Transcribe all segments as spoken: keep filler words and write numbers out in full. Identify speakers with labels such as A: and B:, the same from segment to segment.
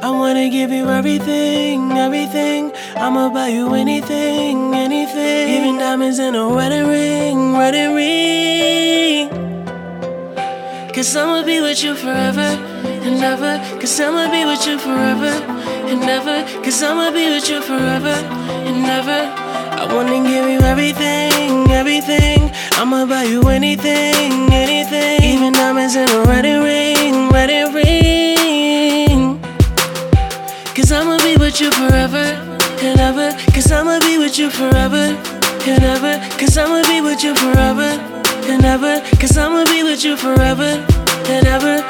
A: I wanna give you everything, everything. I'ma buy you anything, anything. Even diamonds in a wedding ring, wedding ring. Cause I'ma be with you forever and ever. Cause I'ma be with you forever and ever. Cause I'ma be with you forever and ever. I wanna give you everything, everything. I'ma buy you anything, anything. Even diamonds in a wedding ring, wedding ring. Cause I'ma be with you forever and ever. Cause I'ma be with you forever and ever. Cause I'ma be with you forever and ever. Cause I'ma be with you forever and ever.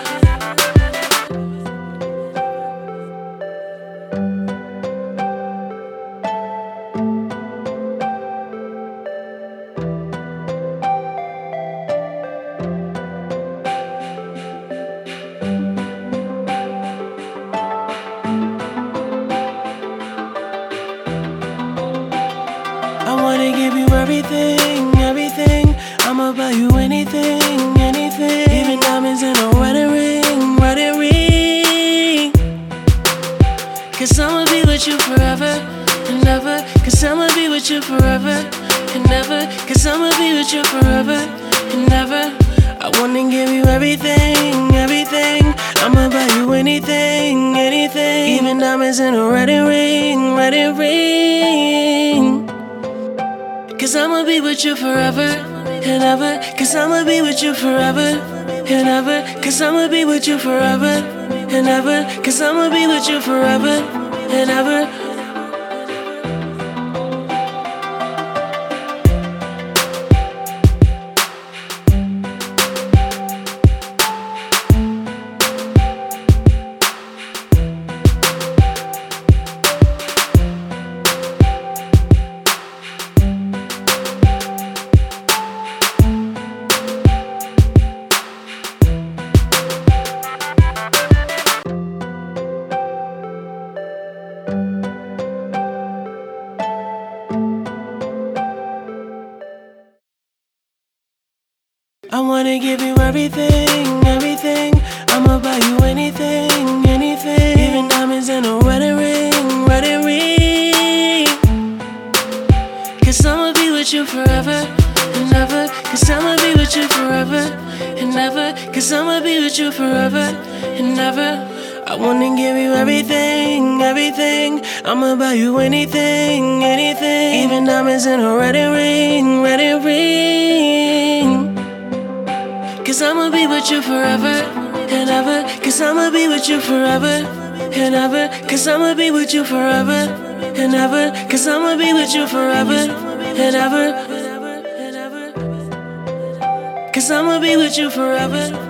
A: I wanna give you everything, everything. I'ma buy you anything, anything. Even diamonds in a wedding ring, wedding ring. Cause I'ma be with you forever and ever. Cause I'ma be with you forever and ever. Cause I'ma be with you forever and ever. I wanna give you everything, everything. I'ma buy you anything, anything. Even diamonds in a wedding ring, wedding ring. Cause I'ma be with you forever and ever. Cause I'ma be with you forever and ever. Cause I'ma be with you forever and ever. Cause I'ma be with you forever and ever. I wanna give you everything, everything. I'ma buy you anything, anything. Even diamonds in a wedding ring, wedding ring. Cause I'ma be with you forever and ever. Cause I'ma be with you forever and ever. Cause I'ma be with you forever and ever. I wanna give you everything, everything. I'ma buy you anything, anything. Even diamonds in a wedding ring, wedding ring. Cause I'ma be with you forever and ever. Cause I'ma be with you forever and ever. Cause I'ma be with you forever and ever. Cause I'ma be with you forever and ever. Cause I'ma be with you forever.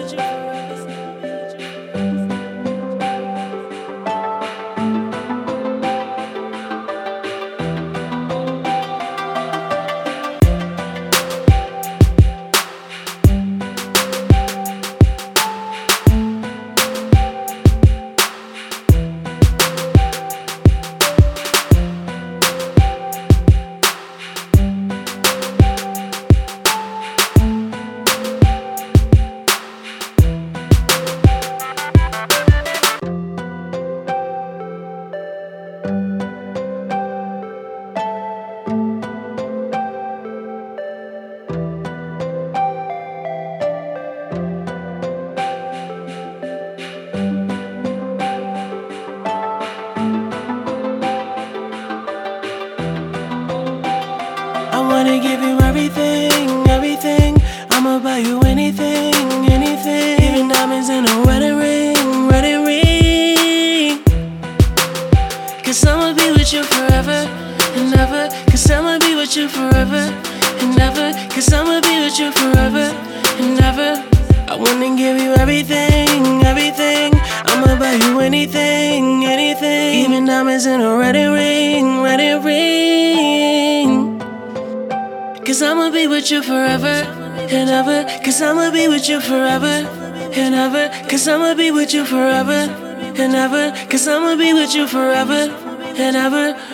A: I wanna give you everything, everything. I'ma buy you anything, anything. Even diamonds in a wedding ring, wedding ring. Cause I'ma be with you forever and ever. Cause I'ma be with you forever and ever. Cause I'ma be with you forever and ever. I wanna give you everything, everything. I'ma buy you anything, anything. Even diamonds in a wedding ring, wedding ring. Cause I'ma be with you forever and ever. Cause I'ma be with you forever and ever. Cause I'ma be with you forever and ever. Cause I'ma be with you forever and ever.